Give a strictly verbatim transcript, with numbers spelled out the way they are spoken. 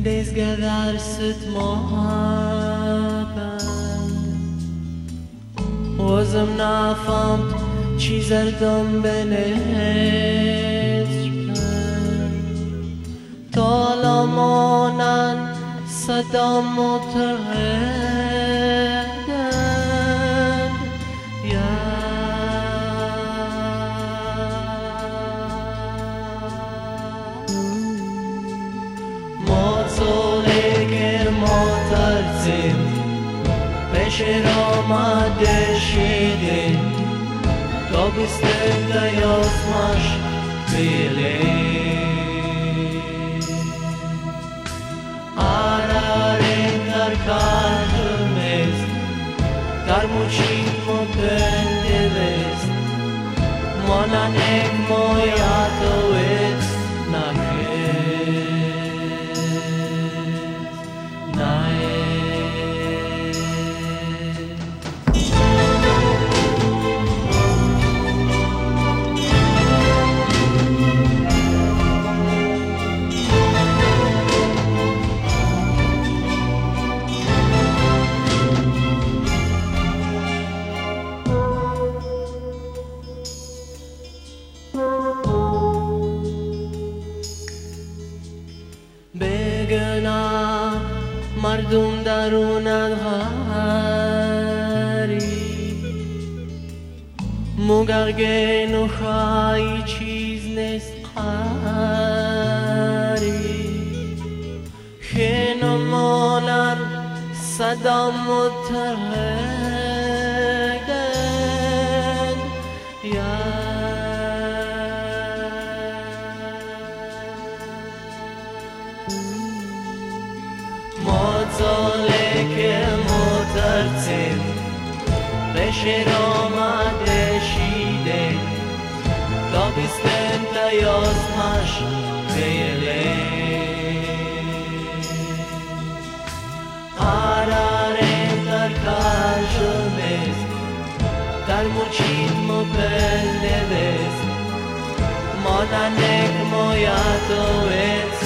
Desgadarset mohaband Ozım nafamt çizerdim benezcan Talamonan sadam muterheden Ya Mozoleger motarzim Peşer amade şidin Dobistem da yosmaş bilin Ararem dar karşımız Dar muçin mo pendevest Monanek moyato et nakes بگنا مردم درون غاری مگرگن و خواهی چیز نیست قاری خینمانن صدام متحدن یا Mozzoleke motarzim Beşer amade şidin Dobistem da yosmaş beylin Ararem dar karşımız Dar muçin mo pendevest Monanek moyato et